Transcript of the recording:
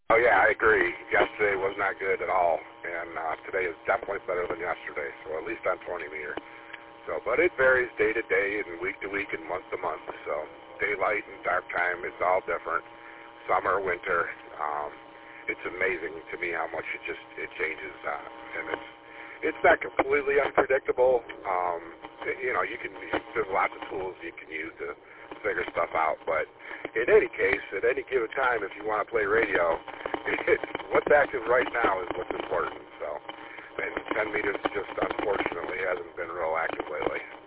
Oh, yeah, I agree. Yesterday was not good at all, and today is definitely better than yesterday, so at least on 20 meter. So, but it varies day to day and week to week and month to month. So daylight and dark time, it's all different. Summer, winter, it's amazing to me how much it changes, and it's not completely unpredictable. There's lots of tools you can use to figure stuff out, but in any case, at any given time, if you want to play radio, what's active right now is what's important. So, and 10 meters just unfortunately hasn't been real active lately.